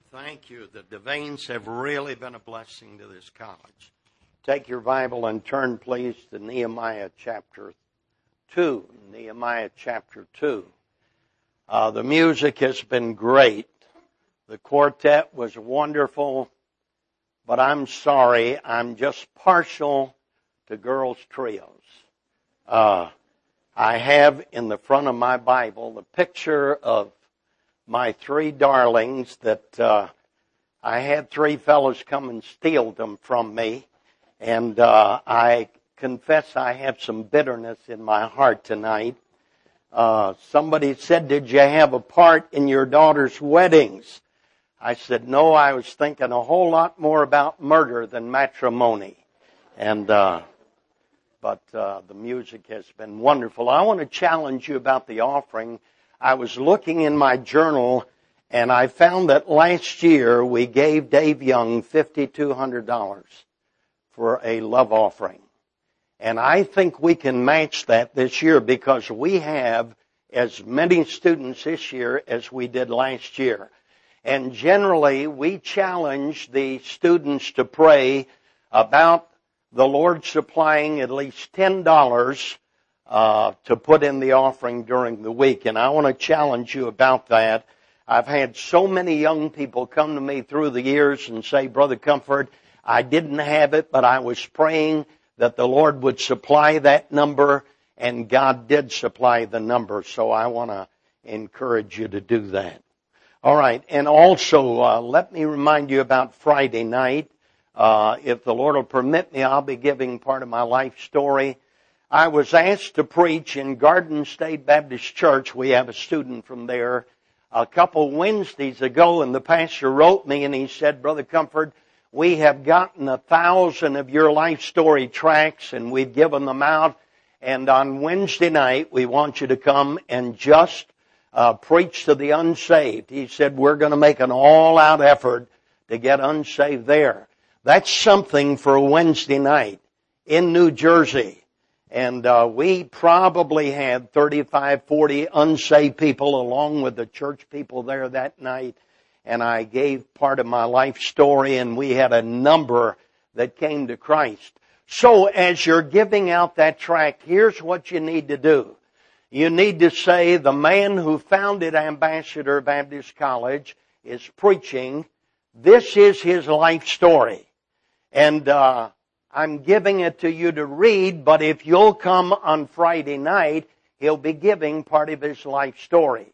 Thank you. The Devanes have really been a blessing to this college. Take your Bible and turn, please, to Nehemiah chapter 2. Nehemiah chapter 2. The music has been great. The quartet was wonderful, but I'm sorry, I'm just partial to girls' trios. I have in the front of my Bible the picture of my three darlings that I had three fellows come and steal them from me. And I confess I have some bitterness in my heart tonight. Somebody said, "Did you have a part in your daughter's weddings?" I said, "No, I was thinking a whole lot more about murder than matrimony." And but the music has been wonderful. I want to challenge you about the offering. I was looking in my journal, and I found that last year we gave Dave Young $5,200 for a love offering. And I think we can match that this year because we have as many students this year as we did last year. And generally, we challenge the students to pray about the Lord supplying at least $10 to put in the offering during the week. And I want to challenge you about that. I've had so many young people come to me through the years and say, "Brother Comfort, I didn't have it, but I was praying that the Lord would supply that number," and God did supply the number. So I want to encourage you to do that. All right. And also, let me remind you about Friday night. If the Lord will permit me, I'll be giving part of my life story. I was asked to preach in Garden State Baptist Church. We have a student from there a couple Wednesdays ago, and the pastor wrote me and he said, "Brother Comfort, we have gotten 1,000 of your life story tracts and we've given them out. And on Wednesday night, we want you to come and just preach to the unsaved." He said, "We're going to make an all-out effort to get unsaved there." That's something for Wednesday night in New Jersey. And we probably had 35, 40 unsaved people along with the church people there that night. And I gave part of my life story, and we had a number that came to Christ. So as you're giving out that tract, here's what you need to do. You need to say, "The man who founded Ambassador Baptist College is preaching. This is his life story. And I'm giving it to you to read, but if you'll come on Friday night, he'll be giving part of his life story."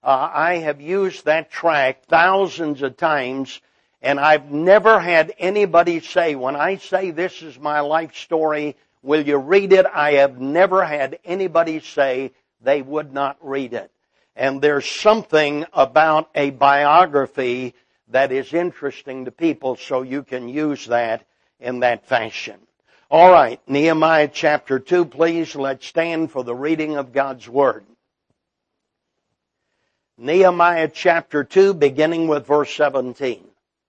I have used that tract thousands of times, and I've never had anybody say, "When I say this is my life story, will you read it?" I have never had anybody say they would not read it. And there's something about a biography that is interesting to people, so you can use that in that fashion. All right, Nehemiah chapter 2, please. Let's stand for the reading of God's Word. Nehemiah chapter 2, beginning with verse 17.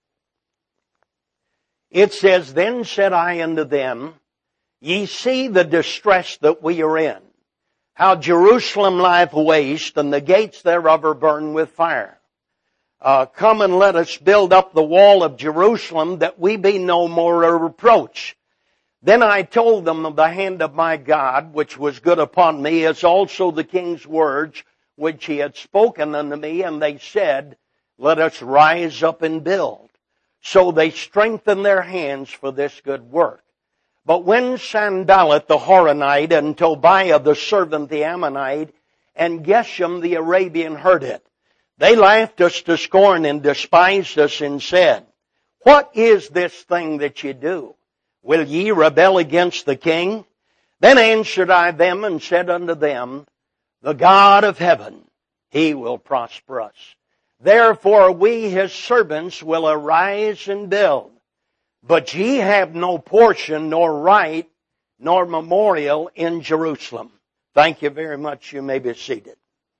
It says, "Then said I unto them, Ye see the distress that we are in, how Jerusalem lieth waste, and the gates thereof are burned with fire. Come and let us build up the wall of Jerusalem, that we be no more a reproach. Then I told them of the hand of my God, which was good upon me, as also the king's words, which he had spoken unto me, and they said, Let us rise up and build. So they strengthened their hands for this good work. But when Sanballat the Horonite, and Tobiah the servant the Ammonite, and Geshem the Arabian heard it, they laughed us to scorn and despised us and said, What is this thing that ye do? Will ye rebel against the king? Then answered I them and said unto them, The God of heaven, he will prosper us. Therefore we his servants will arise and build. But ye have no portion, nor right, nor memorial in Jerusalem." Thank you very much. You may be seated.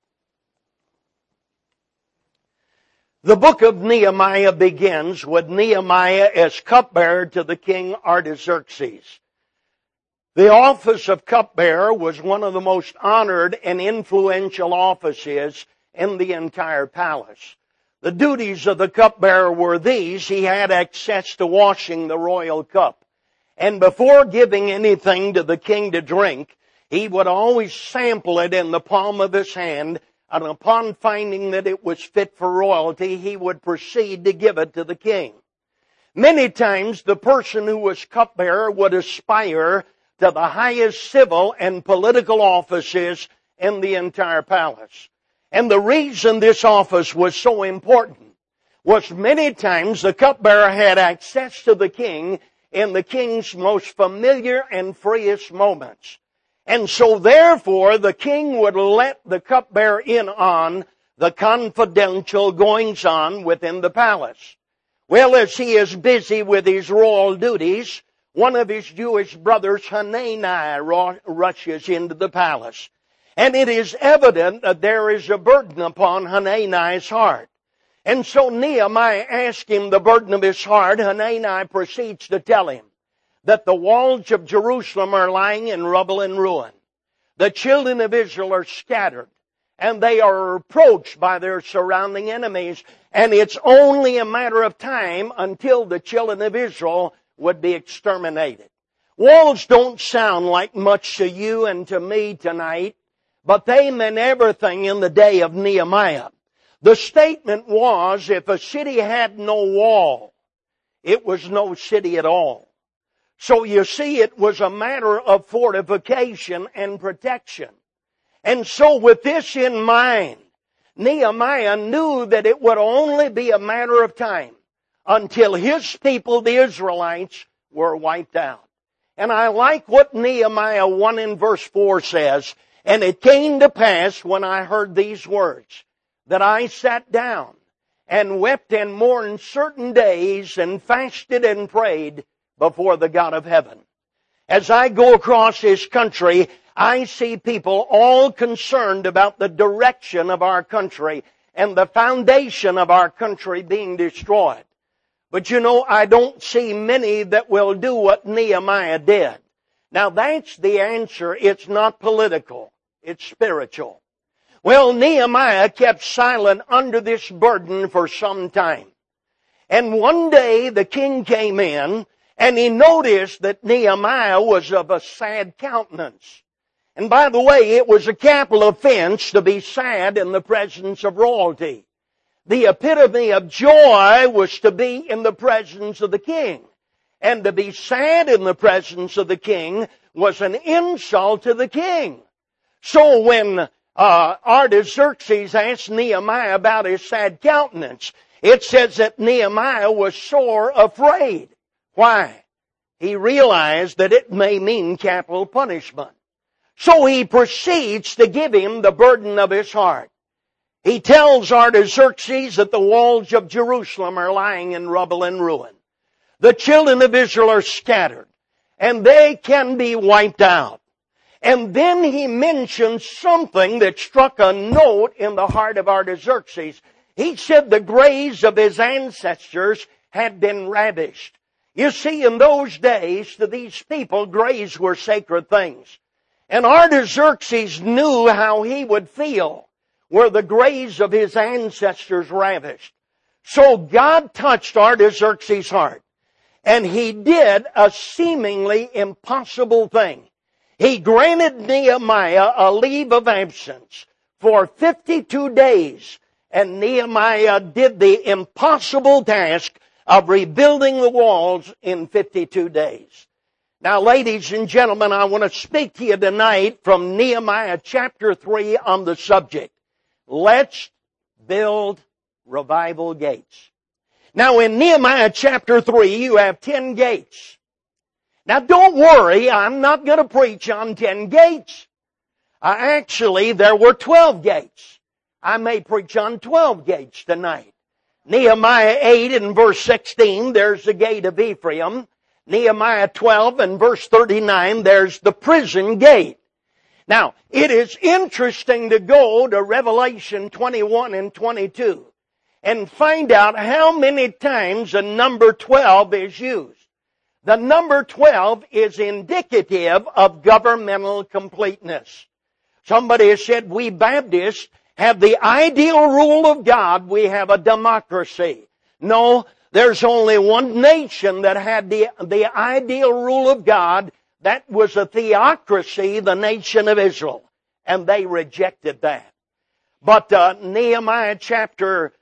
The book of Nehemiah begins with Nehemiah as cupbearer to the king Artaxerxes. The office of cupbearer was one of the most honored and influential offices in the entire palace. The duties of the cupbearer were these. He had access to washing the royal cup. And before giving anything to the king to drink, he would always sample it in the palm of his hand, and upon finding that it was fit for royalty, he would proceed to give it to the king. Many times the person who was cupbearer would aspire to the highest civil and political offices in the entire palace. And the reason this office was so important was many times the cupbearer had access to the king in the king's most familiar and freest moments. And so therefore the king would let the cupbearer in on the confidential goings-on within the palace. Well, as he is busy with his royal duties, one of his Jewish brothers, Hanani, rushes into the palace. And it is evident that there is a burden upon Hanani's heart. And so Nehemiah asks him the burden of his heart. Hanani proceeds to tell him that the walls of Jerusalem are lying in rubble and ruin. The children of Israel are scattered, and they are approached by their surrounding enemies. And it's only a matter of time until the children of Israel would be exterminated. Walls don't sound like much to you and to me tonight, but they meant everything in the day of Nehemiah. The statement was, if a city had no wall, it was no city at all. So you see, it was a matter of fortification and protection. And so with this in mind, Nehemiah knew that it would only be a matter of time until his people, the Israelites, were wiped out. And I like what Nehemiah 1 in verse 4 says, "And it came to pass when I heard these words, that I sat down and wept and mourned certain days and fasted and prayed before the God of heaven." As I go across this country, I see people all concerned about the direction of our country and the foundation of our country being destroyed. But you know, I don't see many that will do what Nehemiah did. Now that's the answer. It's not political. It's spiritual. Well, Nehemiah kept silent under this burden for some time. And one day the king came in and he noticed that Nehemiah was of a sad countenance. And by the way, it was a capital offense to be sad in the presence of royalty. The epitome of joy was to be in the presence of the king. And to be sad in the presence of the king was an insult to the king. So when Artaxerxes asked Nehemiah about his sad countenance, it says that Nehemiah was sore afraid. Why? He realized that it may mean capital punishment. So he proceeds to give him the burden of his heart. He tells Artaxerxes that the walls of Jerusalem are lying in rubble and ruin. The children of Israel are scattered, and they can be wiped out. And then he mentions something that struck a note in the heart of Artaxerxes. He said the graves of his ancestors had been ravished. You see, in those days, to these people, graves were sacred things. And Artaxerxes knew how he would feel were the graves of his ancestors ravished. So God touched Artaxerxes' heart, and he did a seemingly impossible thing. He granted Nehemiah a leave of absence for 52 days, and Nehemiah did the impossible task of rebuilding the walls in 52 days. Now, ladies and gentlemen, I want to speak to you tonight from Nehemiah chapter 3 on the subject. Let's build revival gates. Now, in Nehemiah chapter 3, you have 10 gates. Now, don't worry, I'm not going to preach on 10 gates. Actually, there were 12 gates. I may preach on 12 gates tonight. Nehemiah 8 and verse 16, there's the gate of Ephraim. Nehemiah 12 and verse 39, there's the prison gate. Now, it is interesting to go to Revelation 21 and 22 and find out how many times the number 12 is used. The number 12 is indicative of governmental completeness. Somebody has said we Baptists have the ideal rule of God, we have a democracy. No, there's only one nation that had the ideal rule of God. That was a theocracy, the nation of Israel. And they rejected that. But Nehemiah chapter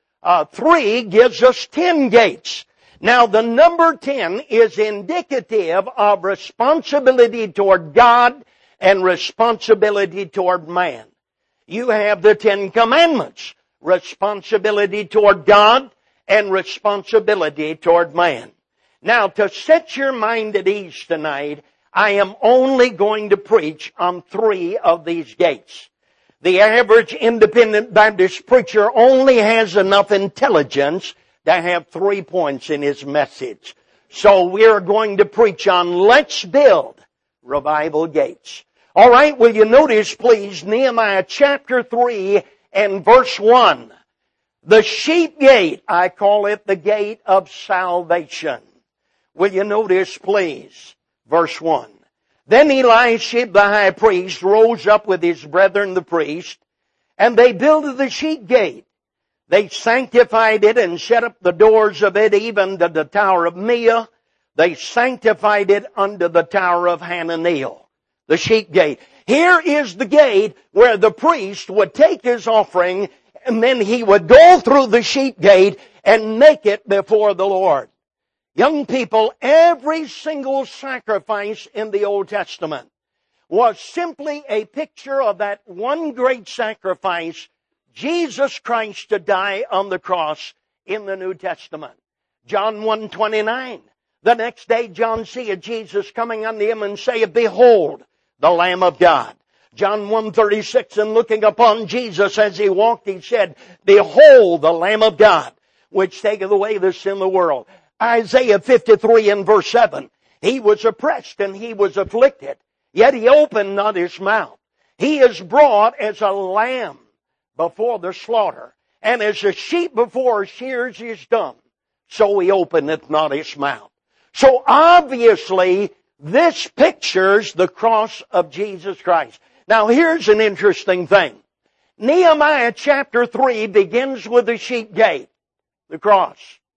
3 gives us 10 gates. Now the number 10 is indicative of responsibility toward God and responsibility toward man. You have the 10 commandments, responsibility toward God and responsibility toward man. Now, to set your mind at ease tonight, I am only going to preach on 3 of these gates. The average independent Baptist preacher only has enough intelligence to have 3 points in his message. So we're going to preach on let's build revival gates. All right, will you notice, please, Nehemiah chapter 3 and verse 1. The sheep gate, I call it the gate of salvation. Will you notice, please, verse 1. Then Eliashib the high priest rose up with his brethren the priests, and they builded the sheep gate. They sanctified it and set up the doors of it even to the tower of Meah. They sanctified it unto the tower of Hananiel. The sheep gate. Here is the gate where the priest would take his offering and then he would go through the sheep gate and make it before the Lord. Young people, every single sacrifice in the Old Testament was simply a picture of that one great sacrifice, Jesus Christ to die on the cross in the New Testament. John 1:29. The next day John seeth Jesus coming unto him and saith, Behold, the Lamb of God. John 1:36, and looking upon Jesus as he walked, he said, Behold, the Lamb of God, which taketh away the sin of the world. Isaiah 53 and verse 7, he was oppressed and he was afflicted, yet he opened not his mouth. He is brought as a lamb before the slaughter, and as a sheep before shears is dumb, so he openeth not his mouth. So obviously, this pictures the cross of Jesus Christ. Now here's an interesting thing. Nehemiah chapter 3 begins with the sheep gate, the cross.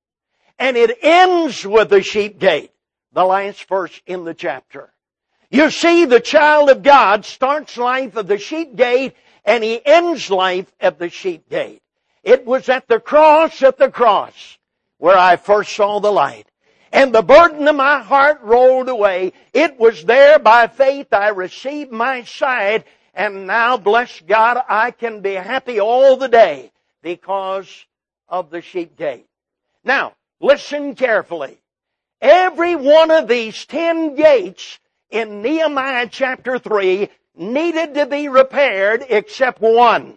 And it ends with the sheep gate, the last verse in the chapter. You see, the child of God starts life at the sheep gate and he ends life at the sheep gate. It was at the cross where I first saw the light. And the burden of my heart rolled away. It was there by faith I received my sight. And now, bless God, I can be happy all the day because of the sheep gate. Now, listen carefully. Every one of these 10 gates in Nehemiah chapter 3 needed to be repaired except one.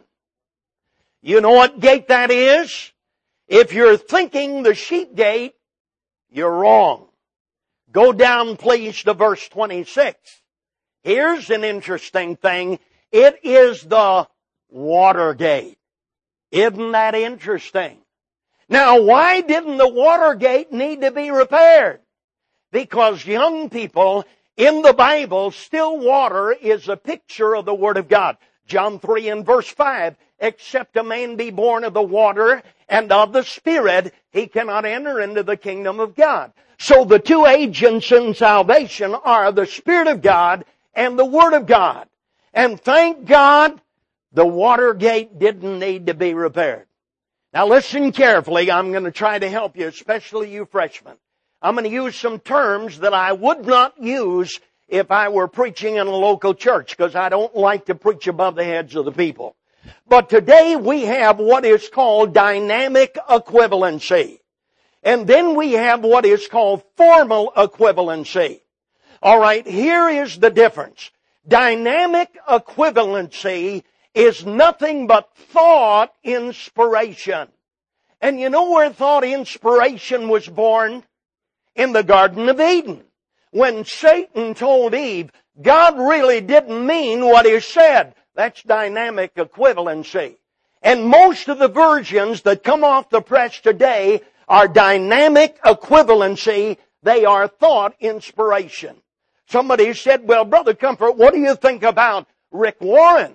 You know what gate that is? If you're thinking the sheep gate, you're wrong. Go down, please, to verse 26. Here's an interesting thing. It is the water gate. Isn't that interesting? Now, why didn't the water gate need to be repaired? Because, young people, in the Bible, still water is a picture of the Word of God. John 3 and verse 5, except a man be born of the water and of the Spirit, he cannot enter into the kingdom of God. So the two agents in salvation are the Spirit of God and the Word of God. And thank God, the water gate didn't need to be repaired. Now listen carefully. I'm going to try to help you, especially you freshmen. I'm going to use some terms that I would not use if I were preaching in a local church, because I don't like to preach above the heads of the people. But today we have what is called dynamic equivalency. And then we have what is called formal equivalency. All right, here is the difference. Dynamic equivalency is nothing but thought inspiration. And you know where thought inspiration was born? In the Garden of Eden. When Satan told Eve, God really didn't mean what he said. That's dynamic equivalency. And most of the versions that come off the press today are dynamic equivalency. They are thought inspiration. Somebody said, well, Brother Comfort, what do you think about Rick Warren?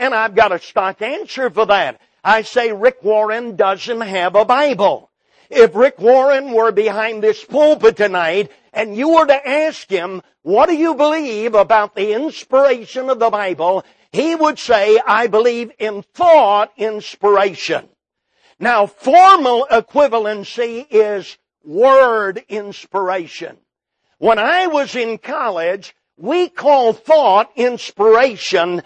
And I've got a stock answer for that. I say Rick Warren doesn't have a Bible. If Rick Warren were behind this pulpit tonight and you were to ask him, what do you believe about the inspiration of the Bible? He would say, I believe in thought inspiration. Now, formal equivalency is word inspiration. When I was in college, we called thought inspiration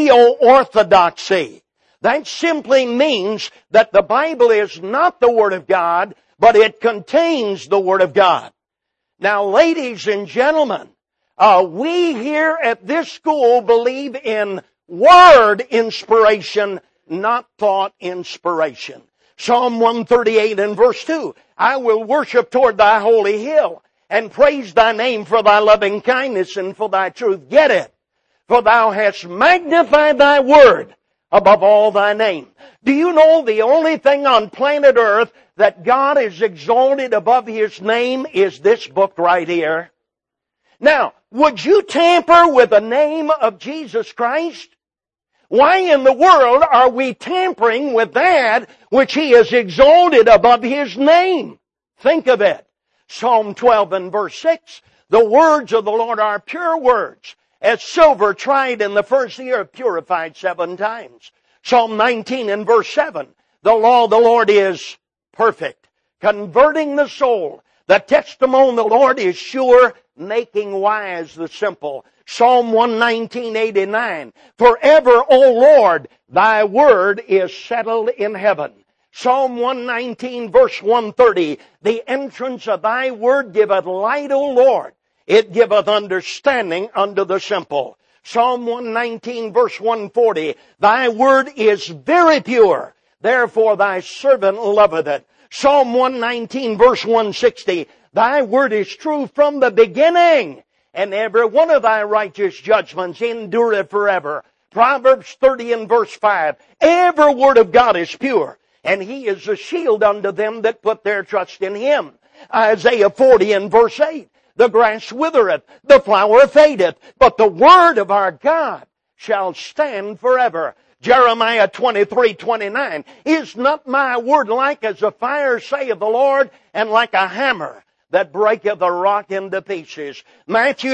neo-orthodoxy. That simply means that the Bible is not the Word of God, but it contains the Word of God. Now, ladies and gentlemen, we here at this school believe in word inspiration, not thought inspiration. Psalm 138 and verse 2, I will worship toward thy holy hill and praise thy name for thy loving kindness and for thy truth. Get it? For thou hast magnified thy word above all thy name. Do you know the only thing on planet Earth that God is exalted above His name is this book right here? Now, would you tamper with the name of Jesus Christ? Why in the world are we tampering with that which He has exalted above His name? Think of it. Psalm 12 and verse 6, the words of the Lord are pure words, as silver tried in the first year, purified 7 times. Psalm 19 and verse 7, the law of the Lord is perfect, converting the soul. The testimony of the Lord is sure, making wise the simple. Psalm 119:89, forever, O Lord, thy word is settled in heaven. Psalm 119 verse 130, the entrance of thy word giveth light, O Lord. It giveth understanding unto the simple. Psalm 119 verse 140, thy word is very pure, therefore thy servant loveth it. Psalm 119 verse 160, thy word is true from the beginning, and every one of thy righteous judgments endureth forever. Proverbs 30 and verse 5, every word of God is pure, and He is a shield unto them that put their trust in Him. Isaiah 40 and verse 8, the grass withereth, the flower fadeth, but the word of our God shall stand forever. Jeremiah 23:29, is not my word like as a fire, saith the Lord, and like a hammer that breaketh a rock into pieces. Matthew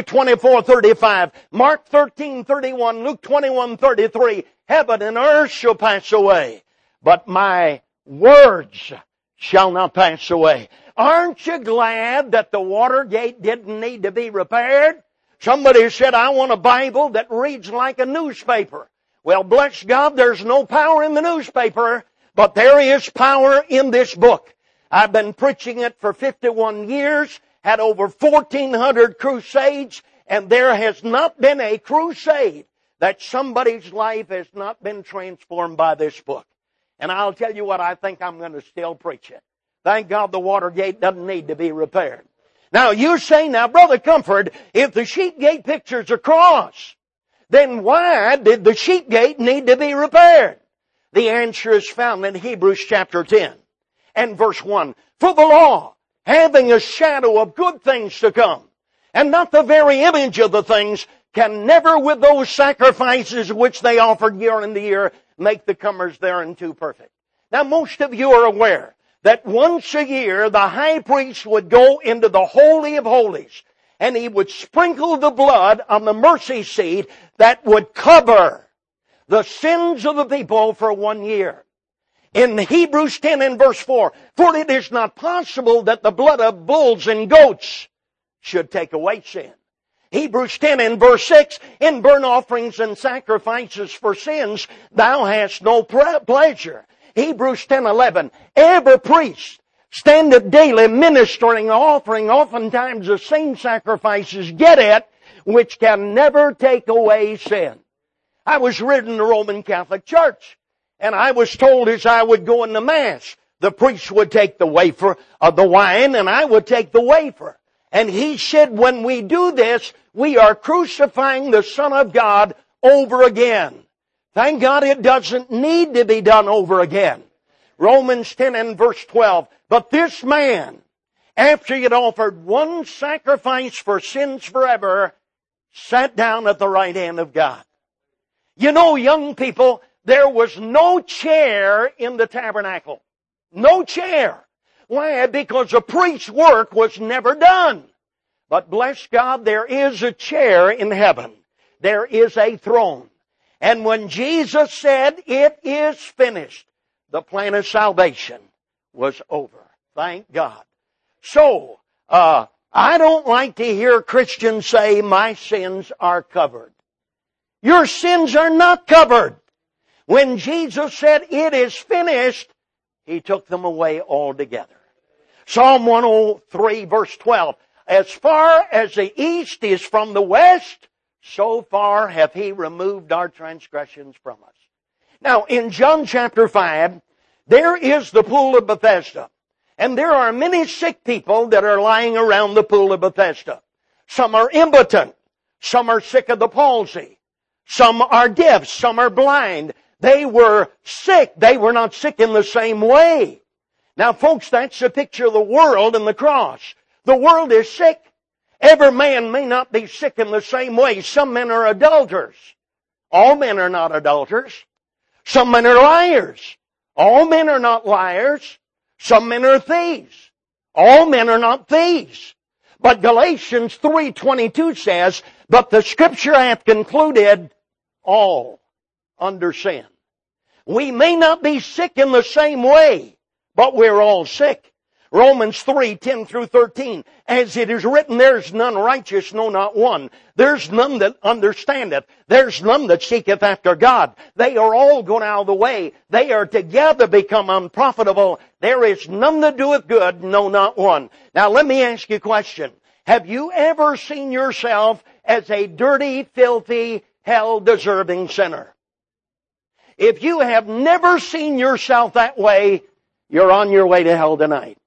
24:35, Mark 13:31, Luke 21:33, heaven and earth shall pass away, but my words shall not pass away. Aren't you glad that the Watergate didn't need to be repaired? Somebody said, I want a Bible that reads like a newspaper. Well, bless God, there's no power in the newspaper, but there is power in this book. I've been preaching it for 51 years, had over 1,400 crusades, and there has not been a crusade that somebody's life has not been transformed by this book. And I'll tell you what, I think I'm going to still preach it. Thank God the Watergate doesn't need to be repaired. Now you say, now Brother Comfort, if the sheep gate picture's a cross, then why did the sheep gate need to be repaired? The answer is found in Hebrews chapter 10 and verse 1. For the law, having a shadow of good things to come, and not the very image of the things, can never with those sacrifices which they offered year in the year make the comers thereunto perfect. Now most of you are aware that once a year the high priest would go into the Holy of Holies and he would sprinkle the blood on the mercy seat that would cover the sins of the people for 1 year. In Hebrews 10 and verse 4, for it is not possible that the blood of bulls and goats should take away sin. Hebrews 10 and verse 6, in burnt offerings and sacrifices for sins, thou hast no pleasure. Hebrews 10:11, every priest standeth daily ministering, offering oftentimes the same sacrifices, get it, which can never take away sin. I was reared in the Roman Catholic Church, and I was told as I would go into Mass, the priest would take the wafer of the wine, and I would take the wafer. And he said, when we do this, we are crucifying the Son of God over again. Thank God it doesn't need to be done over again. Romans 10 and verse 12. But this man, after he had offered one sacrifice for sins forever, sat down at the right hand of God. You know, young people, there was no chair in the tabernacle. No chair. Why? Because the priest's work was never done. But bless God, there is a chair in heaven. There is a throne. And when Jesus said, "It is finished," the plan of salvation was over. Thank God. So, I don't like to hear Christians say, "My sins are covered." Your sins are not covered. When Jesus said, "It is finished," He took them away altogether. Psalm 103 verse 12. As far as the east is from the west, so far hath He removed our transgressions from us. Now, in John chapter 5, there is the pool of Bethesda. And there are many sick people that are lying around the pool of Bethesda. Some are impotent. Some are sick of the palsy. Some are deaf. Some are blind. They were sick. They were not sick in the same way. Now, folks, that's a picture of the world and the cross. The world is sick. Every man may not be sick in the same way. Some men are adulterers. All men are not adulterers. Some men are liars. All men are not liars. Some men are thieves. All men are not thieves. But Galatians 3:22 says, "But the Scripture hath concluded all under sin." We may not be sick in the same way, but we're all sick. Romans 3:10 through 13. As it is written, "There's none righteous, no, not one. There's none that understandeth. There's none that seeketh after God. They are all gone out of the way. They are together become unprofitable. There is none that doeth good, no, not one." Now let me ask you a question. Have you ever seen yourself as a dirty, filthy, hell-deserving sinner? If you have never seen yourself that way, you're on your way to hell tonight.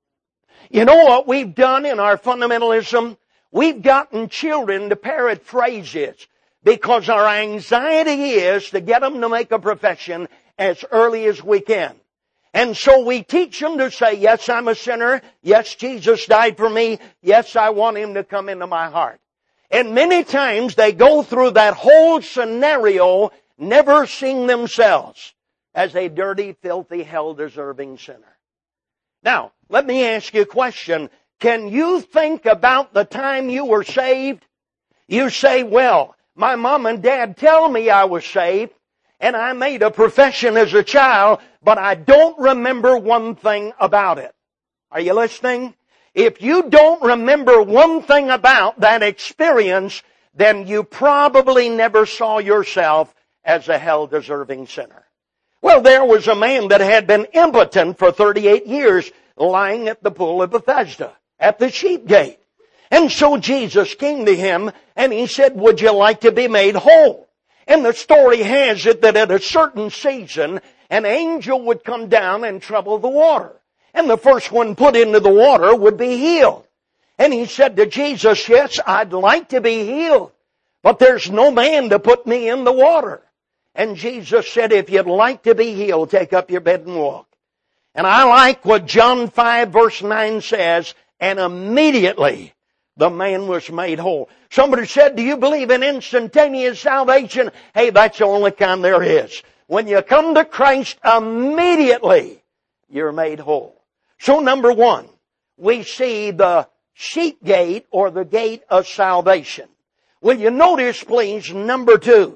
You know what we've done in our fundamentalism? We've gotten children to parrot phrases because our anxiety is to get them to make a profession as early as we can. And so we teach them to say, "Yes, I'm a sinner. Yes, Jesus died for me. Yes, I want Him to come into my heart." And many times they go through that whole scenario never seeing themselves as a dirty, filthy, hell-deserving sinner. Now, let me ask you a question. Can you think about the time you were saved? You say, "Well, my mom and dad tell me I was saved, and I made a profession as a child, but I don't remember one thing about it." Are you listening? If you don't remember one thing about that experience, then you probably never saw yourself as a hell-deserving sinner. Well, there was a man that had been impotent for 38 years lying at the pool of Bethesda, at the sheep gate. And so Jesus came to him and He said, "Would you like to be made whole?" And the story has it that at a certain season, an angel would come down and trouble the water. And the first one put into the water would be healed. And he said to Jesus, "Yes, I'd like to be healed, but there's no man to put me in the water." And Jesus said, "If you'd like to be healed, take up your bed and walk." And I like what John 5 verse 9 says, "And immediately the man was made whole." Somebody said, "Do you believe in instantaneous salvation?" Hey, that's the only kind there is. When you come to Christ, immediately you're made whole. So number one, we see the sheep gate or the gate of salvation. Will you notice, please, number two?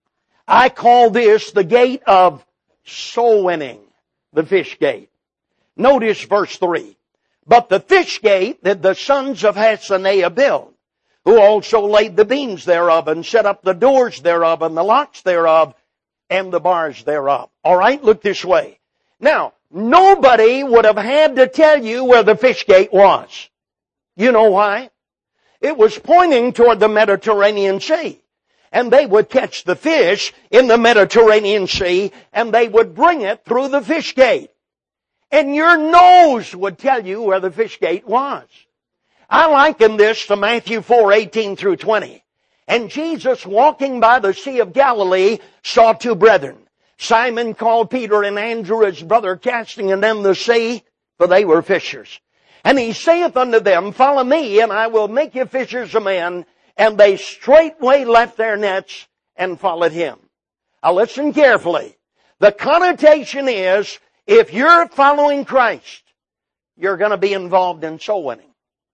I call this the gate of soul winning, the fish gate. Notice verse 3. "But the fish gate that the sons of Hassenaah built, who also laid the beams thereof, and set up the doors thereof, and the locks thereof, and the bars thereof." All right, look this way. Now, nobody would have had to tell you where the fish gate was. You know why? It was pointing toward the Mediterranean Sea. And they would catch the fish in the Mediterranean Sea, and they would bring it through the fish gate. And your nose would tell you where the fish gate was. I liken this to Matthew 4:18 through 20. "And Jesus, walking by the Sea of Galilee, saw two brethren, Simon called Peter, and Andrew his brother, casting in them the sea, for they were fishers. And He saith unto them, Follow me, and I will make you fishers of men. And they straightway left their nets and followed Him." Now listen carefully. The connotation is, if you're following Christ, you're going to be involved in soul winning.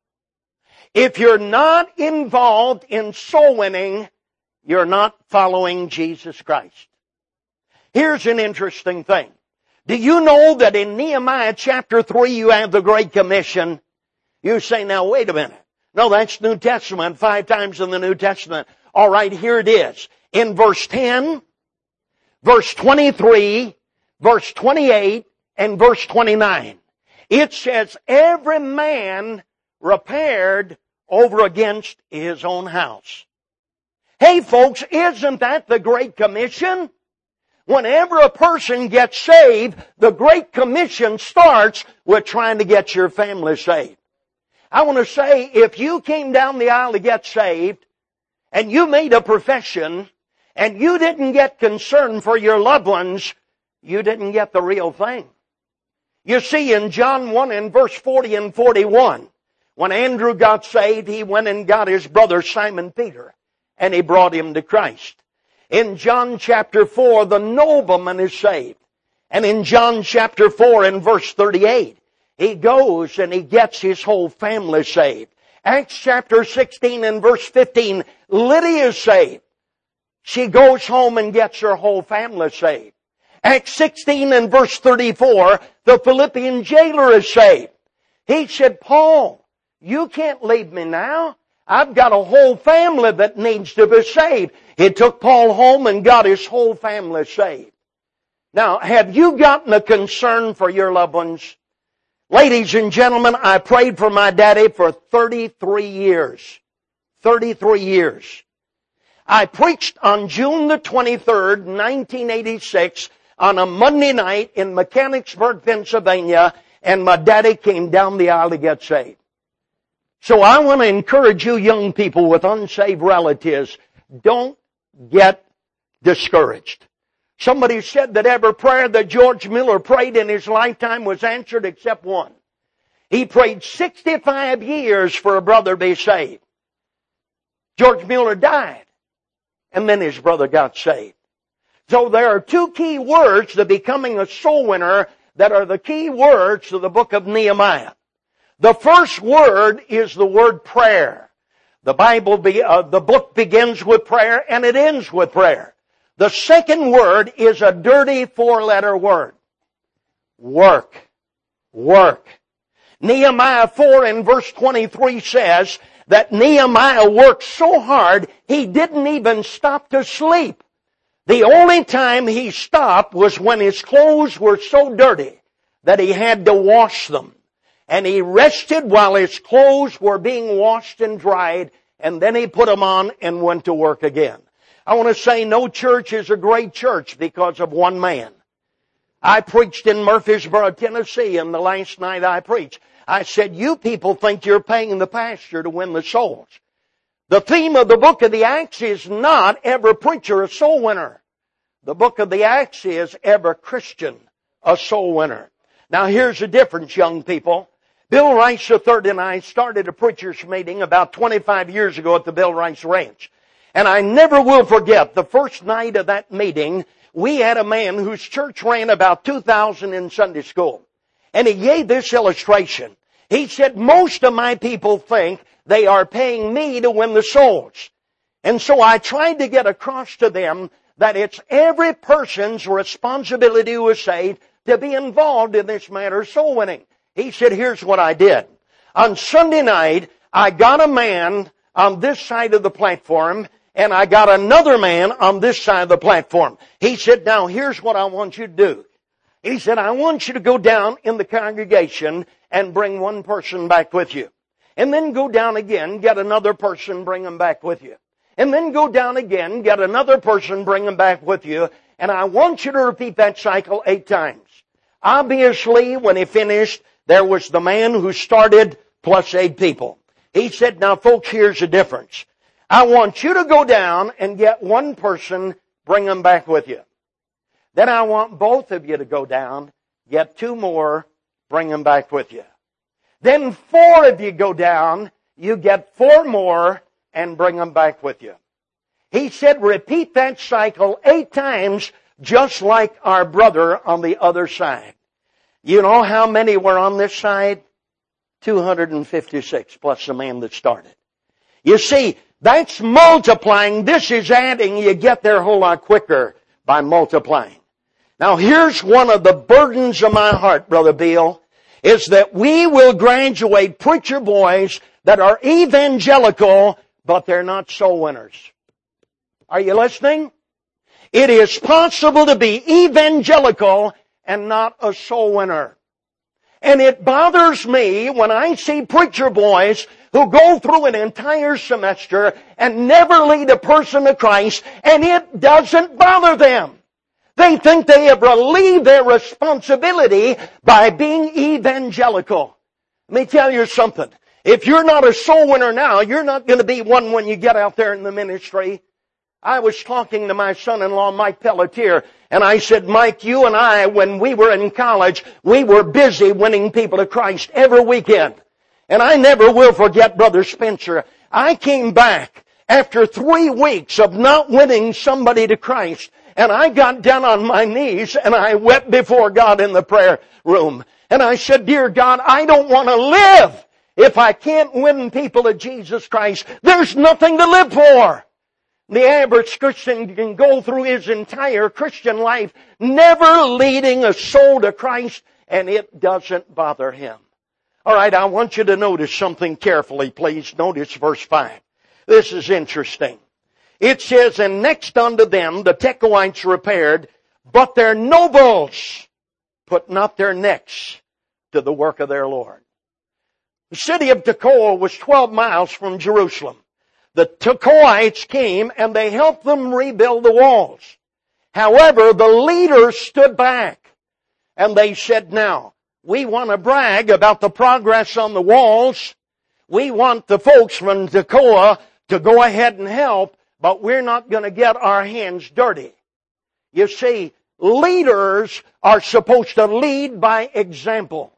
If you're not involved in soul winning, you're not following Jesus Christ. Here's an interesting thing. Do you know that in Nehemiah chapter 3 you have the Great Commission? You say, now wait a minute. No, that's New Testament, 5 times in the New Testament. All right, here it is. In verse 10, verse 23, verse 28, and verse 29. It says, every man repaired over against his own house. Hey folks, isn't that the Great Commission? Whenever a person gets saved, the Great Commission starts with trying to get your family saved. I want to say, if you came down the aisle to get saved, and you made a profession, and you didn't get concerned for your loved ones, you didn't get the real thing. You see, in John 1 and verse 40 and 41, when Andrew got saved, he went and got his brother Simon Peter, and he brought him to Christ. In John chapter 4, the nobleman is saved. And in John chapter 4 and verse 38, he goes and he gets his whole family saved. Acts chapter 16 and verse 15, Lydia is saved. She goes home and gets her whole family saved. Acts 16 and verse 34, the Philippian jailer is saved. He said, Paul, you can't leave me now. I've got a whole family that needs to be saved. He took Paul home and got his whole family saved. Now, have you gotten a concern for your loved ones? Ladies and gentlemen, I prayed for my daddy for 33 years. 33 years. I preached on June the 23rd, 1986, on a Monday night in Mechanicsburg, Pennsylvania, and my daddy came down the aisle to get saved. So I want to encourage you young people with unsaved relatives, don't get discouraged. Somebody said that every prayer that George Miller prayed in his lifetime was answered except one. He prayed 65 years for a brother to be saved. George Miller died, and then his brother got saved. So there are 2 key words to becoming a soul winner that are the key words to the book of Nehemiah. The first word is the word prayer. The book begins with prayer and it ends with prayer. The second word is a dirty 4-letter word. Work. Work. Nehemiah 4 and verse 23 says that Nehemiah worked so hard he didn't even stop to sleep. The only time he stopped was when his clothes were so dirty that he had to wash them. And he rested while his clothes were being washed and dried, and then he put them on and went to work again. I want to say no church is a great church because of one man. I preached in Murfreesboro, Tennessee, and the last night I preached, I said, you people think you're paying the pastor to win the souls. The theme of the book of the Acts is not every preacher a soul winner. The book of the Acts is every Christian a soul winner. Now here's the difference, young people. Bill Rice III and I started a preacher's meeting about 25 years ago at the Bill Rice Ranch. And I never will forget the first night of that meeting, we had a man whose church ran about 2,000 in Sunday school. And he gave this illustration. He said, most of my people think they are paying me to win the souls. And so I tried to get across to them that it's every person's responsibility who is saved to be involved in this matter of soul winning. He said, here's what I did. On Sunday night, I got a man on this side of the platform, and I got another man on this side of the platform. He said, now here's what I want you to do. He said, I want you to go down in the congregation and bring one person back with you. And then go down again, get another person, bring them back with you. And then go down again, get another person, bring them back with you. And I want you to repeat that cycle 8 times. Obviously, when he finished, there was the man who started plus 8 people. He said, now folks, here's the difference. I want you to go down and get one person, bring them back with you. Then I want both of you to go down, get 2 more, bring them back with you. Then 4 of you go down, you get 4 more, and bring them back with you. He said, repeat that cycle 8 times, just like our brother on the other side. You know how many were on this side? 256, plus the man that started. You see, that's multiplying. This is adding. You get there a whole lot quicker by multiplying. Now here's one of the burdens of my heart, Brother Bill, is that we will graduate preacher boys that are evangelical, but they're not soul winners. Are you listening? It is possible to be evangelical and not a soul winner. And it bothers me when I see preacher boys who go through an entire semester and never lead a person to Christ, and it doesn't bother them. They think they have relieved their responsibility by being evangelical. Let me tell you something. If you're not a soul winner now, you're not going to be one when you get out there in the ministry. I was talking to my son-in-law, Mike Pelletier, and I said, Mike, you and I, when we were in college, we were busy winning people to Christ every weekend. And I never will forget Brother Spencer. I came back after 3 weeks of not winning somebody to Christ, and I got down on my knees and I wept before God in the prayer room. And I said, dear God, I don't want to live if I can't win people to Jesus Christ. There's nothing to live for. The average Christian can go through his entire Christian life never leading a soul to Christ, and it doesn't bother him. All right, I want you to notice something carefully, please. Notice verse 5. This is interesting. It says, and next unto them the Tekoites repaired, but their nobles put not their necks to the work of their Lord. The city of Tekoa was 12 miles from Jerusalem. The Tekoites came and they helped them rebuild the walls. However, the leaders stood back and they said, now, we want to brag about the progress on the walls. We want the folks from Tekoa to go ahead and help, but we're not going to get our hands dirty. You see, leaders are supposed to lead by example.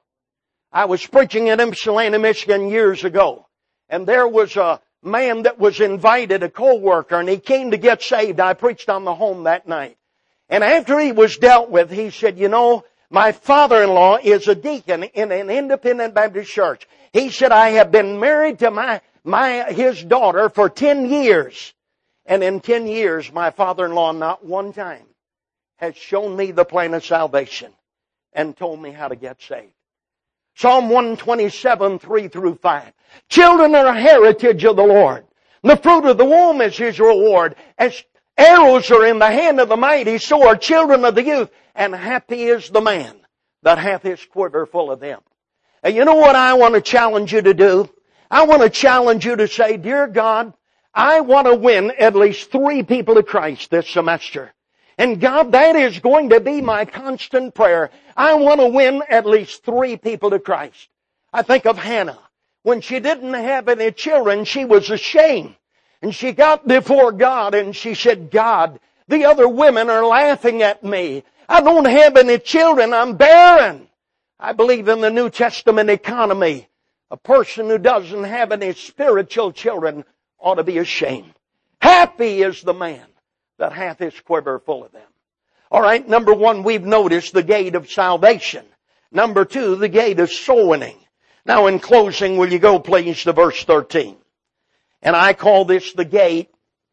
I was preaching in Ypsilanti, Michigan years ago, and there was a man that was invited, a co-worker, and he came to get saved. I preached on the home that night. And after he was dealt with, he said, you know, my father-in-law is a deacon in an independent Baptist church. He said, I have been married to his daughter for 10 years. And in 10 years, my father-in-law not one time has shown me the plan of salvation and told me how to get saved. Psalm 127, 3 through 5. Children are a heritage of the Lord. The fruit of the womb is His reward. As arrows are in the hand of the mighty, so are children of the youth. And happy is the man that hath his quiver full of them. And you know what I want to challenge you to do? I want to challenge you to say, dear God, I want to win at least 3 people to Christ this semester. And God, that is going to be my constant prayer. I want to win at least 3 people to Christ. I think of Hannah. When she didn't have any children, she was ashamed. And she got before God and she said, God, the other women are laughing at me. I don't have any children. I'm barren. I believe in the New Testament economy. A person who doesn't have any spiritual children ought to be ashamed. Happy is the man that hath his quiver full of them. All right, number 1, we've noticed the gate of salvation. Number 2, the gate of soul winning. Now in closing, will you go please to verse 13? And I call this the gate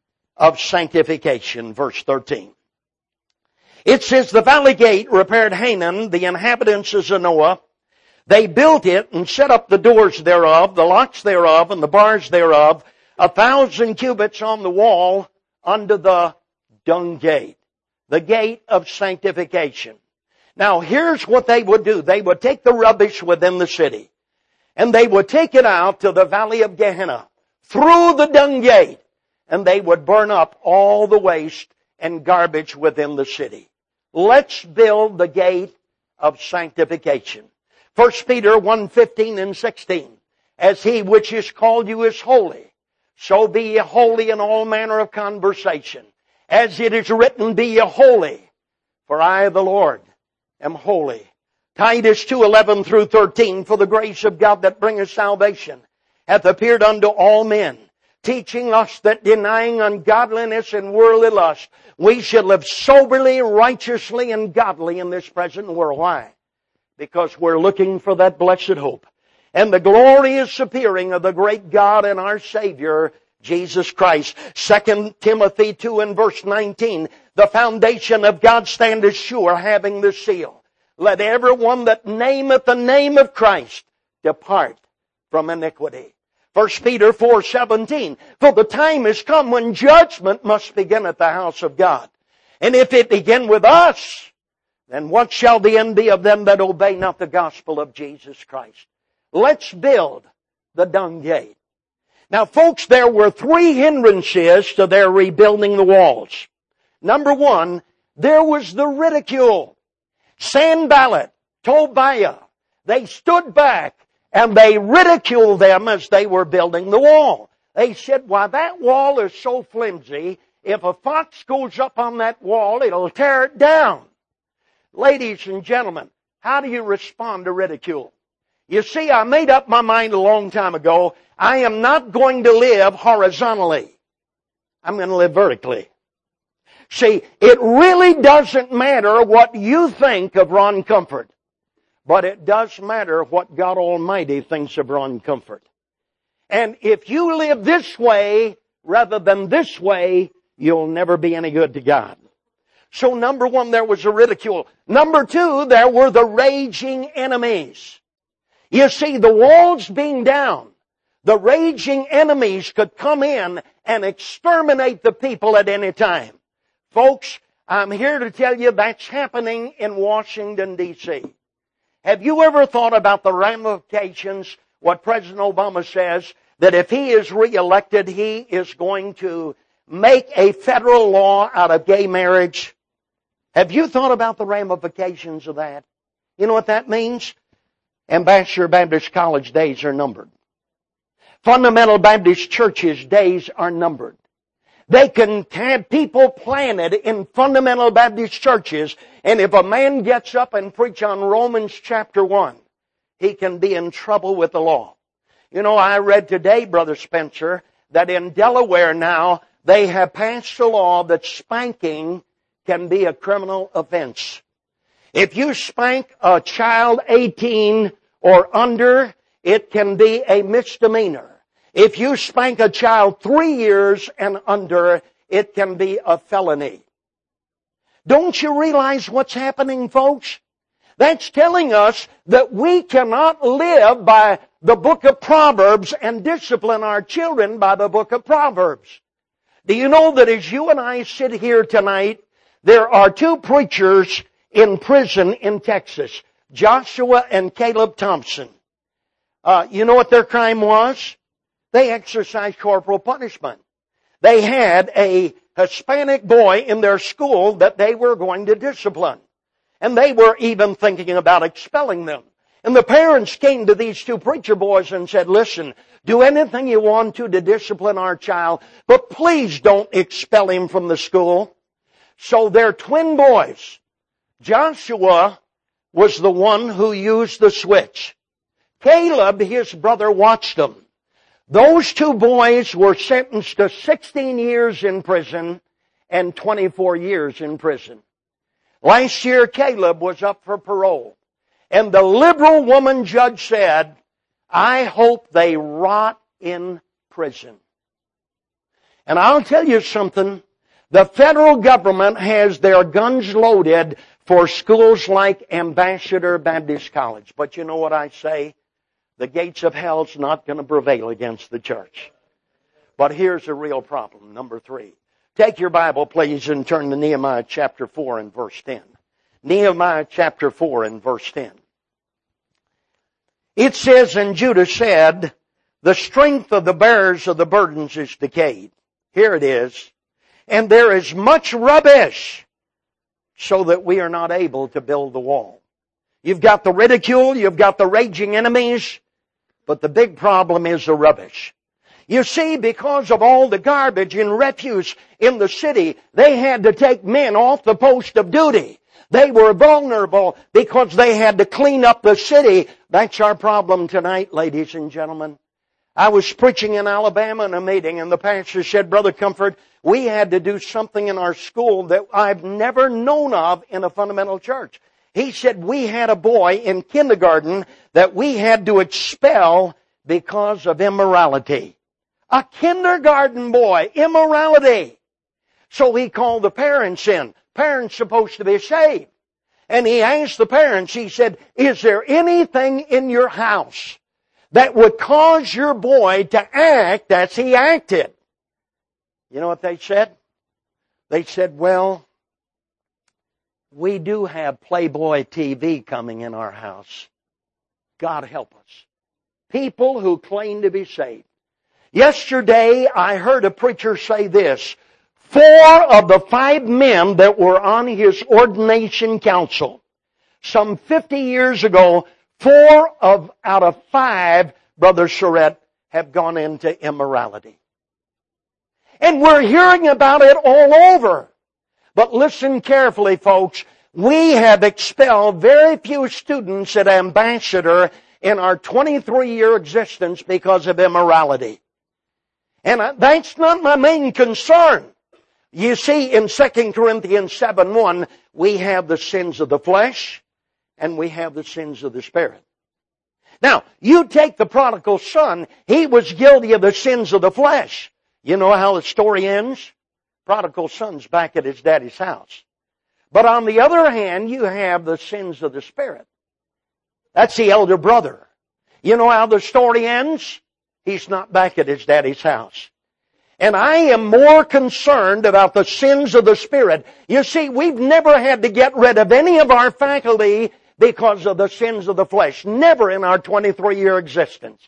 of sanctification, verse 13. It says, the valley gate repaired Hanan, the inhabitants of Zanoah. They built it and set up the doors thereof, the locks thereof, and the bars thereof, 1,000 cubits on the wall unto the dung gate, the gate of sanctification. Now here's what they would do. They would take the rubbish within the city, and they would take it out to the valley of Gehenna, through the dung gate, and they would burn up all the waste and garbage within the city. Let's build the gate of sanctification. 1 Peter 1:15 and 16. As He which is called you is holy, so be ye holy in all manner of conversation. As it is written, be ye holy, for I, the Lord, am holy. Titus 2:11 through 13. For the grace of God that bringeth salvation hath appeared unto all men, teaching us that denying ungodliness and worldly lust, we should live soberly, righteously, and godly in this present world. Why? Because we're looking for that blessed hope and the glorious appearing of the great God and our Savior, Jesus Christ. 2 Timothy 2 and verse 19, the foundation of God standeth sure, having the seal. Let everyone that nameth the name of Christ depart from iniquity. 1 Peter 4:17, for the time is come when judgment must begin at the house of God. And if it begin with us, then what shall the end be of them that obey not the gospel of Jesus Christ? Let's build the dung gate. Now folks, there were 3 hindrances to their rebuilding the walls. Number 1, there was the ridicule. Sanballat, Tobiah, they stood back and they ridiculed them as they were building the wall. They said, why, that wall is so flimsy, if a fox goes up on that wall, it'll tear it down. Ladies and gentlemen, how do you respond to ridicule? You see, I made up my mind a long time ago, I am not going to live horizontally. I'm going to live vertically. See, it really doesn't matter what you think of Ron Comfort, but it does matter what God Almighty thinks of Ron Comfort. And if you live this way rather than this way, you'll never be any good to God. So number 1, there was a ridicule. Number 2, there were the raging enemies. You see, the walls being down, the raging enemies could come in and exterminate the people at any time. Folks, I'm here to tell you that's happening in Washington, D.C. Have you ever thought about the ramifications, what President Obama says, that if he is reelected, he is going to make a federal law out of gay marriage? Have you thought about the ramifications of that? You know what that means? Ambassador Baptist College days are numbered. Fundamental Baptist Church's days are numbered. They can have people planted in fundamental Baptist churches, and if a man gets up and preach on Romans chapter 1, he can be in trouble with the law. You know, I read today, Brother Spencer, that in Delaware now, they have passed a law that spanking can be a criminal offense. If you spank a child 18 or under, it can be a misdemeanor. If you spank a child 3 years and under, it can be a felony. Don't you realize what's happening, folks? That's telling us that we cannot live by the book of Proverbs and discipline our children by the book of Proverbs. Do you know that as you and I sit here tonight, there are 2 preachers in prison in Texas, Joshua and Caleb Thompson. You know what their crime was? They exercised corporal punishment. They had a Hispanic boy in their school that they were going to discipline. And they were even thinking about expelling them. And the parents came to these 2 preacher boys and said, listen, do anything you want to discipline our child, but please don't expel him from the school. So they're twin boys. Joshua was the one who used the switch. Caleb, his brother, watched them. Those 2 boys were sentenced to 16 years in prison and 24 years in prison. Last year, Caleb was up for parole. And the liberal woman judge said, I hope they rot in prison. And I'll tell you something. The federal government has their guns loaded for schools like Ambassador Baptist College. But you know what I say? The gates of hell's not going to prevail against the church. But here's a real problem. Number 3. Take your Bible, please, and turn to Nehemiah chapter 4 and verse 10. Nehemiah chapter 4 and verse 10. It says, and Judah said, the strength of the bearers of the burdens is decayed. Here it is. And there is much rubbish, so that we are not able to build the wall. You've got the ridicule, you've got the raging enemies, but the big problem is the rubbish. You see, because of all the garbage and refuse in the city, they had to take men off the post of duty. They were vulnerable because they had to clean up the city. That's our problem tonight, ladies and gentlemen. I was preaching in Alabama in a meeting, and the pastor said, Brother Comfort, we had to do something in our school that I've never known of in a fundamental church. He said, we had a boy in kindergarten that we had to expel because of immorality. A kindergarten boy, immorality. So he called the parents in. Parents supposed to be saved. And he asked the parents, he said, is there anything in your house that would cause your boy to act as he acted? You know what they said? They said, well, we do have Playboy TV coming in our house. God help us. People who claim to be saved. Yesterday, I heard a preacher say this. 4 of the 5 men that were on his ordination council, some 50 years ago, 4 out of 5, Brother Charette, have gone into immorality. And we're hearing about it all over. But listen carefully, folks. We have expelled very few students at Ambassador in our 23-year existence because of immorality. And that's not my main concern. You see, in 2 Corinthians 7:1, we have the sins of the flesh and we have the sins of the spirit. Now, you take the prodigal son, he was guilty of the sins of the flesh. You know how the story ends? Prodigal son's back at his daddy's house. But on the other hand, you have the sins of the spirit. That's the elder brother. You know how the story ends? He's not back at his daddy's house. And I am more concerned about the sins of the spirit. You see, we've never had to get rid of any of our faculty because of the sins of the flesh. Never in our 23-year existence.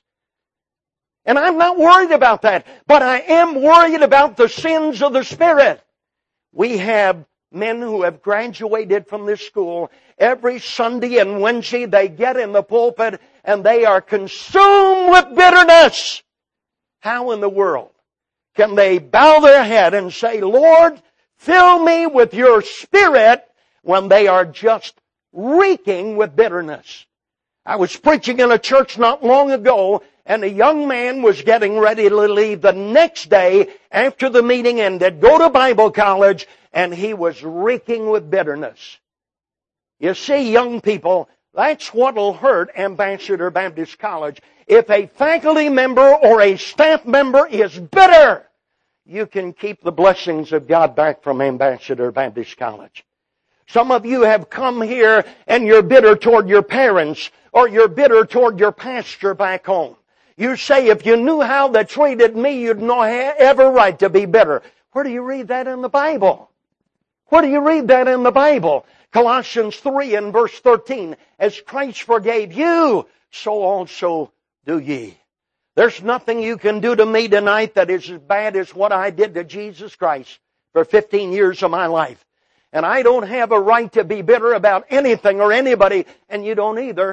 And I'm not worried about that. But I am worried about the sins of the spirit. We have men who have graduated from this school. Every Sunday and Wednesday they get in the pulpit and they are consumed with bitterness. How in the world can they bow their head and say, Lord, fill me with your Spirit, when they are just reeking with bitterness? I was preaching in a church not long ago, and a young man was getting ready to leave the next day after the meeting ended, go to Bible college, and he was reeking with bitterness. You see, young people, that's what'll hurt Ambassador Baptist College. If a faculty member or a staff member is bitter, you can keep the blessings of God back from Ambassador Baptist College. Some of you have come here and you're bitter toward your parents, or you're bitter toward your pastor back home. You say, if you knew how they treated me, you'd no ever right to be bitter. Where do you read that in the Bible? Where do you read that in the Bible? Colossians 3 and verse 13. As Christ forgave you, so also do ye. There's nothing you can do to me tonight that is as bad as what I did to Jesus Christ for 15 years of my life. And I don't have a right to be bitter about anything or anybody, and you don't either.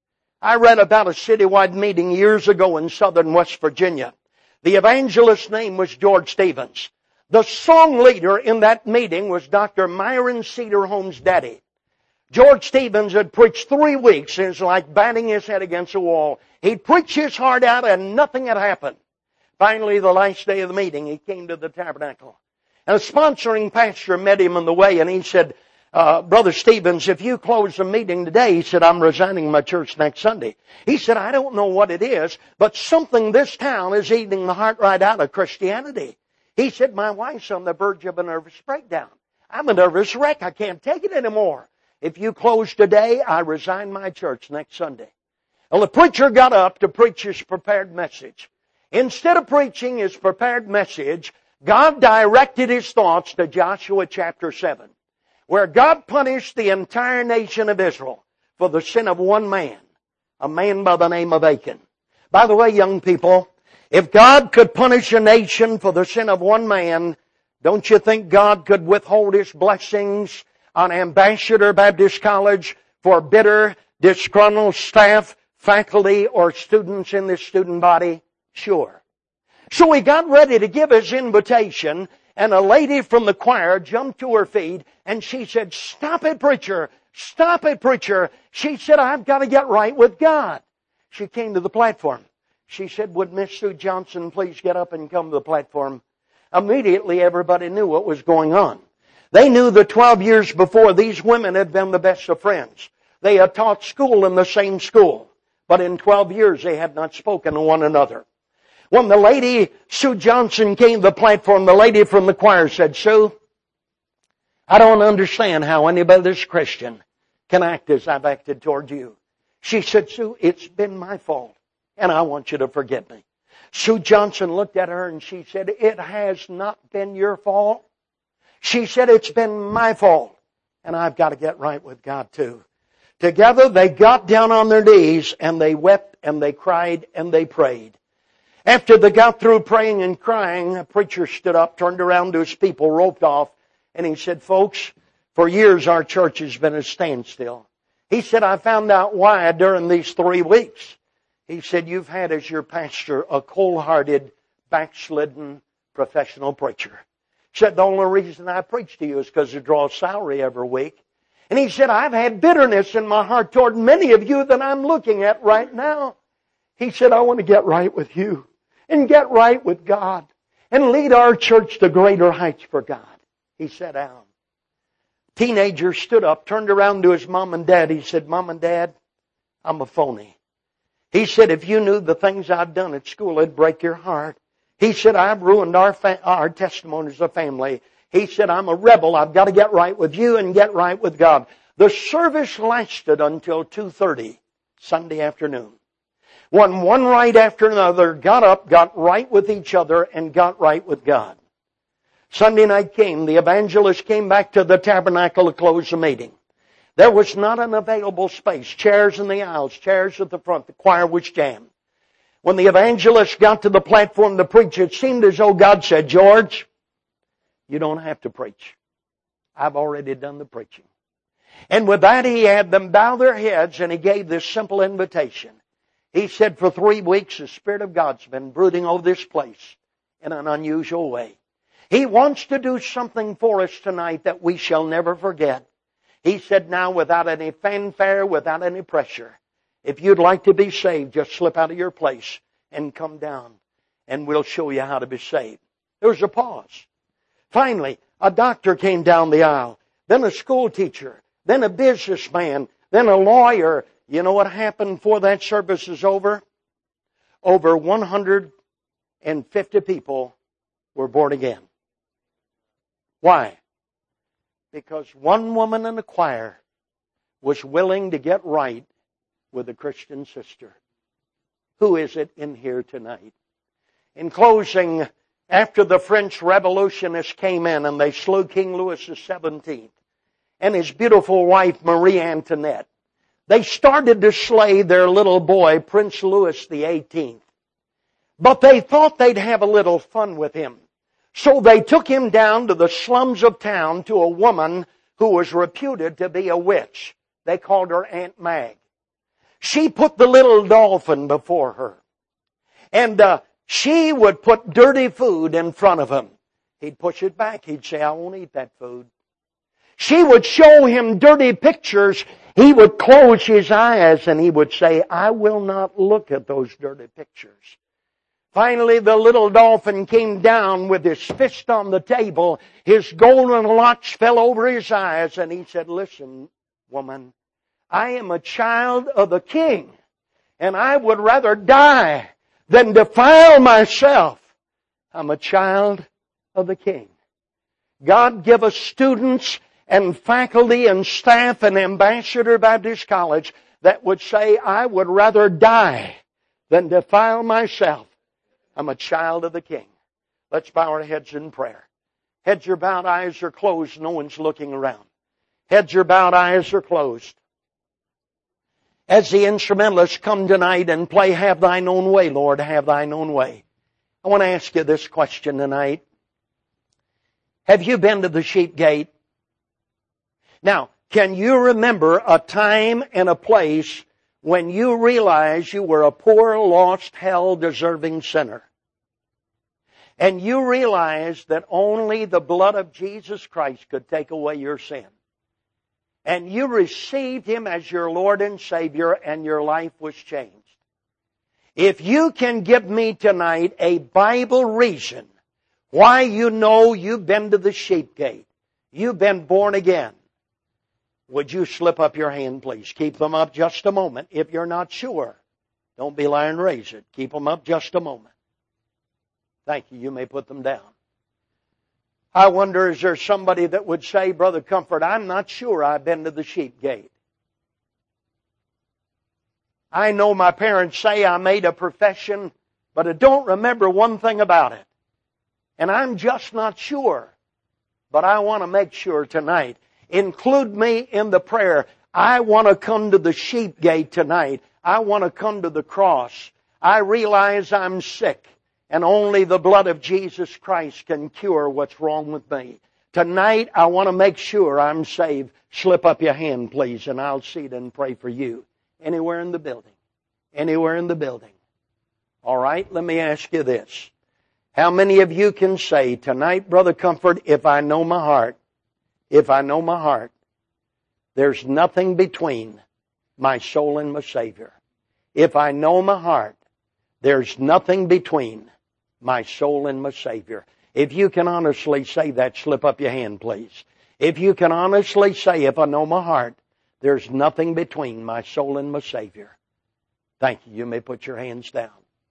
I read about a citywide meeting years ago in southern West Virginia. The evangelist's name was George Stevens. The song leader in that meeting was Dr. Myron Cedarholm's daddy. George Stevens had preached 3 weeks, and it's like batting his head against a wall. He'd preached his heart out and nothing had happened. Finally, the last day of the meeting, he came to the tabernacle. And a sponsoring pastor met him on the way, and he said, Brother Stevens, if you close the meeting today, he said, I'm resigning my church next Sunday. He said, I don't know what it is, but something this town is eating the heart right out of Christianity. He said, my wife's on the verge of a nervous breakdown. I'm a nervous wreck. I can't take it anymore. If you close today, I resign my church next Sunday. Well, the preacher got up to preach his prepared message. Instead of preaching his prepared message, God directed his thoughts to Joshua chapter 7, where God punished the entire nation of Israel for the sin of one man, a man by the name of Achan. By the way, young people, if God could punish a nation for the sin of one man, don't you think God could withhold His blessings on Ambassador Baptist College for bitter, disgruntled staff, faculty, or students in this student body? Sure. So he got ready to give his invitation, and a lady from the choir jumped to her feet, and she said, Stop it, preacher! Stop it, preacher! She said, I've got to get right with God. She came to the platform. She said, would Miss Sue Johnson please get up and come to the platform? Immediately everybody knew what was going on. They knew that 12 years before these women had been the best of friends. They had taught school in the same school. But in 12 years they had not spoken to one another. When the lady, Sue Johnson, came to the platform, the lady from the choir said, Sue, I don't understand how anybody that's Christian can act as I've acted toward you. She said, Sue, it's been my fault, and I want you to forgive me. Sue Johnson looked at her and she said, it has not been your fault. She said, it's been my fault, and I've got to get right with God too. Together they got down on their knees and they wept and they cried and they prayed. After they got through praying and crying, a preacher stood up, turned around to his people, roped off, and he said, folks, for years our church has been at a standstill. He said, I found out why during these 3 weeks. He said, you've had as your pastor a cold-hearted, backslidden, professional preacher. He said, the only reason I preach to you is because you draw a salary every week. And he said, I've had bitterness in my heart toward many of you that I'm looking at right now. He said, I want to get right with you and get right with God and lead our church to greater heights for God. He sat down. Teenager stood up, turned around to his mom and dad. He said, Mom and Dad, I'm a phony. He said, if you knew the things I've done at school, it'd break your heart. He said, I've ruined our testimony as a family. He said, I'm a rebel. I've got to get right with you and get right with God. The service lasted until 2:30 Sunday afternoon. When one right after another got up, got right with each other, and got right with God. Sunday night came. The evangelist came back to the tabernacle to close the meeting. There was not an available space. Chairs in the aisles, chairs at the front. The choir was jammed. When the evangelist got to the platform to preach, it seemed as though God said, George, you don't have to preach. I've already done the preaching. And with that, he had them bow their heads and he gave this simple invitation. He said, for 3 weeks, the Spirit of God's been brooding over this place in an unusual way. He wants to do something for us tonight that we shall never forget. He said, now, without any fanfare, without any pressure, if you'd like to be saved, just slip out of your place and come down, and we'll show you how to be saved. There was a pause. Finally, a doctor came down the aisle, then a school teacher, then a businessman, then a lawyer. You know what happened before that service is over? Over 150 people were born again. Why? Because one woman in the choir was willing to get right with a Christian sister. Who is it in here tonight? In closing, after the French revolutionists came in and they slew King Louis XVII and his beautiful wife Marie Antoinette, they started to slay their little boy, Prince Louis XVIII. But they thought they'd have a little fun with him. So they took him down to the slums of town to a woman who was reputed to be a witch. They called her Aunt Mag. She put the little dolphin before her. And she would put dirty food in front of him. He'd push it back. He'd say, I won't eat that food. She would show him dirty pictures. He would close his eyes and he would say, I will not look at those dirty pictures. Finally, the little dolphin came down with his fist on the table. His golden locks fell over his eyes and he said, listen, woman, I am a child of the King and I would rather die than defile myself. I'm a child of the King. God give us students and faculty and staff and Ambassador Baptist College that would say, I would rather die than defile myself. I'm a child of the King. Let's bow our heads in prayer. Heads are bowed, eyes are closed, no one's looking around. Heads are bowed, eyes are closed. As the instrumentalists come tonight and play Have Thine Own Way, Lord, have Thine Own way. I want to ask you this question tonight. Have you been to the sheep gate? Now, can you remember a time and a place when you realized you were a poor, lost, hell-deserving sinner? And you realized that only the blood of Jesus Christ could take away your sin. And you received Him as your Lord and Savior, and your life was changed. If you can give me tonight a Bible reason why you know you've been to the sheep gate, you've been born again, would you slip up your hand, please? Keep them up just a moment. If you're not sure, don't be lying, raise it. Keep them up just a moment. Thank you. You may put them down. I wonder, is there somebody that would say, Brother Comfort, I'm not sure I've been to the sheep gate. I know my parents say I made a profession, but I don't remember one thing about it. And I'm just not sure. But I want to make sure tonight. Include me in the prayer. I want to come to the sheep gate tonight. I want to come to the cross. I realize I'm sick, and only the blood of Jesus Christ can cure what's wrong with me. Tonight, I want to make sure I'm saved. Slip up your hand, please, and I'll see it and pray for you. Anywhere in the building. Anywhere in the building. All right, let me ask you this. How many of you can say, tonight, Brother Comfort, if I know my heart, there's nothing between my soul and my Savior. If I know my heart, there's nothing between my soul and my Savior. If you can honestly say that, slip up your hand, please. If you can honestly say, if I know my heart, there's nothing between my soul and my Savior. Thank you. You may put your hands down.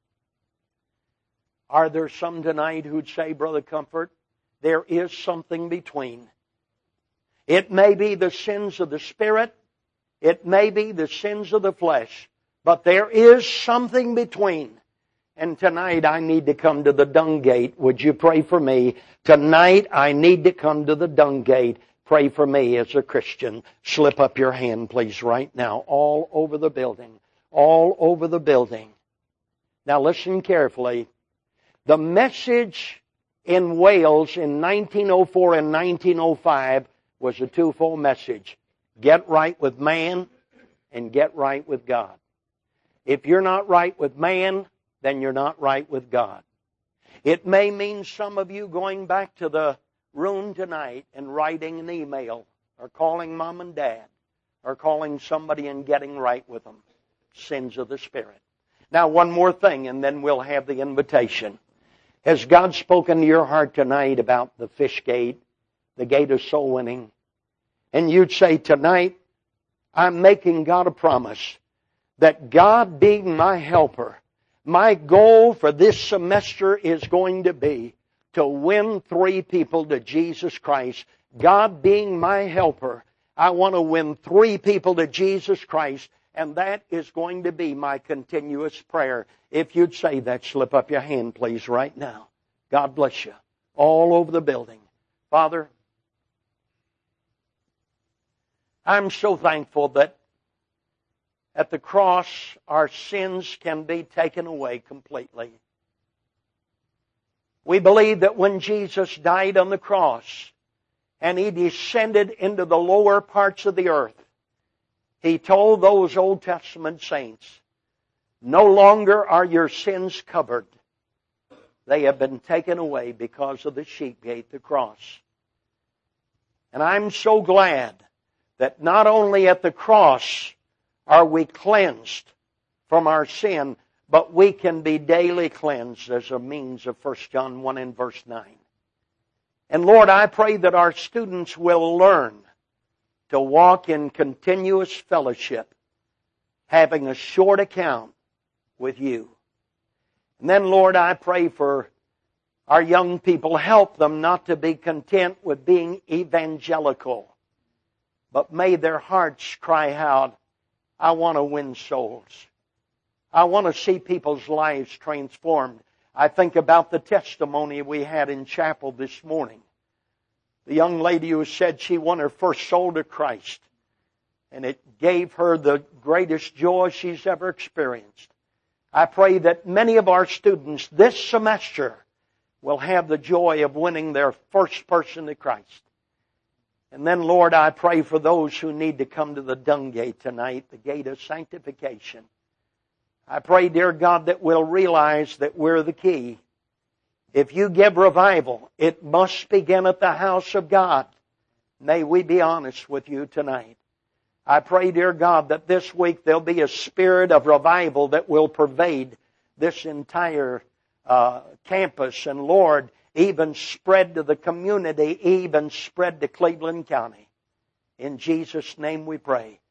Are there some tonight who'd say, Brother Comfort, there is something between? It may be the sins of the Spirit. It may be the sins of the flesh. But there is something between. And tonight I need to come to the dung gate. Would you pray for me? Tonight I need to come to the dung gate. Pray for me as a Christian. Slip up your hand, please, right now. All over the building. All over the building. Now listen carefully. The message in Wales in 1904 and 1905 was a twofold message. Get right with man and get right with God. If you're not right with man, then you're not right with God. It may mean some of you going back to the room tonight and writing an email or calling mom and dad or calling somebody and getting right with them. Sins of the Spirit. Now one more thing and then we'll have the invitation. Has God spoken to your heart tonight about the fish gate, the gate of soul winning? And you'd say, tonight, I'm making God a promise that God being my helper, my goal for this semester is going to be to win 3 people to Jesus Christ. God being my helper, I want to win 3 people to Jesus Christ, and that is going to be my continuous prayer. If you'd say that, slip up your hand, please, right now. God bless you. All over the building. Father, I'm so thankful that at the cross our sins can be taken away completely. We believe that when Jesus died on the cross and He descended into the lower parts of the earth, He told those Old Testament saints, no longer are your sins covered. They have been taken away because of the sheep gate, the cross. And I'm so glad that not only at the cross are we cleansed from our sin, but we can be daily cleansed as a means of 1 John 1 and verse 9. And Lord, I pray that our students will learn to walk in continuous fellowship, having a short account with You. And then, Lord, I pray for our young people. Help them not to be content with being evangelical, but may their hearts cry out, I want to win souls. I want to see people's lives transformed. I think about the testimony we had in chapel this morning. The young lady who said she won her first soul to Christ, and it gave her the greatest joy she's ever experienced. I pray that many of our students this semester will have the joy of winning their first person to Christ. And then, Lord, I pray for those who need to come to the dung gate tonight, the gate of sanctification. I pray, dear God, that we'll realize that we're the key. If You give revival, it must begin at the house of God. May we be honest with You tonight. I pray, dear God, that this week there'll be a spirit of revival that will pervade this entire campus, and Lord, even spread to the community, even spread to Cleveland County. In Jesus' name we pray.